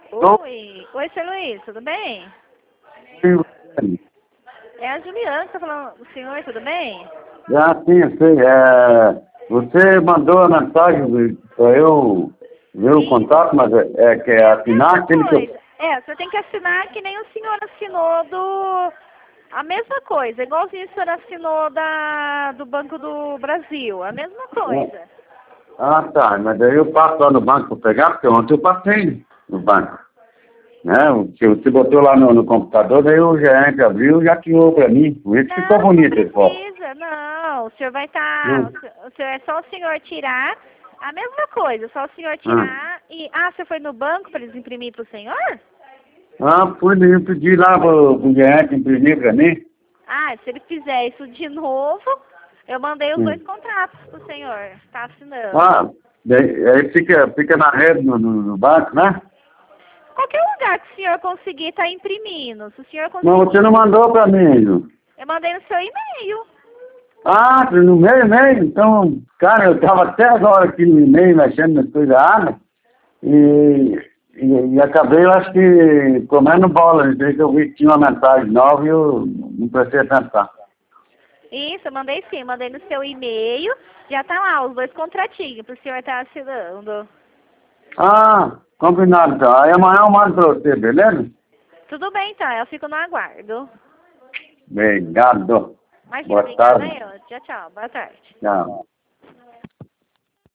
Tô. Oi, seu Luiz, tudo bem? É a Juliana que tá falando. O senhor, tudo bem? Já sim, eu sei. Você mandou a mensagem para eu ver o contato, mas que é assinar aquele que eu... Você tem que assinar que nem o senhor assinou a mesma coisa, igualzinho o senhor assinou do Banco do Brasil, a mesma coisa. Ah, tá. Mas daí eu passo lá no banco para pegar, porque ontem eu passei no banco. Né? O que você botou lá no computador, daí o gerente abriu e já tirou para mim. Por isso ficou bonito esse foto. Não precisa, não. O senhor vai estar... É só o senhor tirar a mesma coisa, só o senhor tirar e... Ah, você foi no banco para eles imprimir para o senhor? Fui eu pedi lá pro gerente imprimir para mim. Ah, se ele fizer isso de novo, eu mandei os 2 contratos pro senhor. Tá assinando. Aí fica na rede no banco, né? Qualquer lugar que o senhor conseguir tá imprimindo. Se o senhor conseguir... Não, você não mandou para mim, Ju. Eu mandei no seu e-mail. No meu e-mail? Então, cara, eu estava até agora aqui no e-mail mexendo nas coisas e acabei, eu acho que, comendo bola. Desde que eu vi que tinha uma mensagem nova e eu não prestei atenção. Isso, eu mandei sim. Mandei no seu e-mail. Já tá lá os 2 contratinhos pro senhor tá assinando. Combinado então. Aí amanhã eu mando para você, beleza? Tudo bem, então. Eu fico no aguardo. Obrigado. Imagina, Boa obrigada tarde. eu. Tchau, tchau. Boa tarde. Tchau.